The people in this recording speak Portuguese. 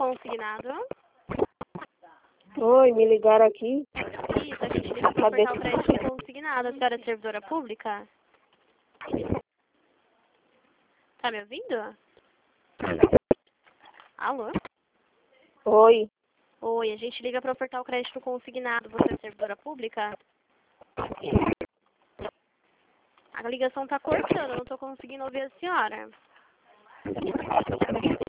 consignado. Oi, me ligaram aqui. Isso, a gente liga para ofertar o crédito consignado. A senhora é servidora pública? Tá me ouvindo? Alô? Oi. Oi, a gente liga para ofertar o crédito consignado. Você é servidora pública? A ligação tá cortando, eu não tô conseguindo ouvir a senhora.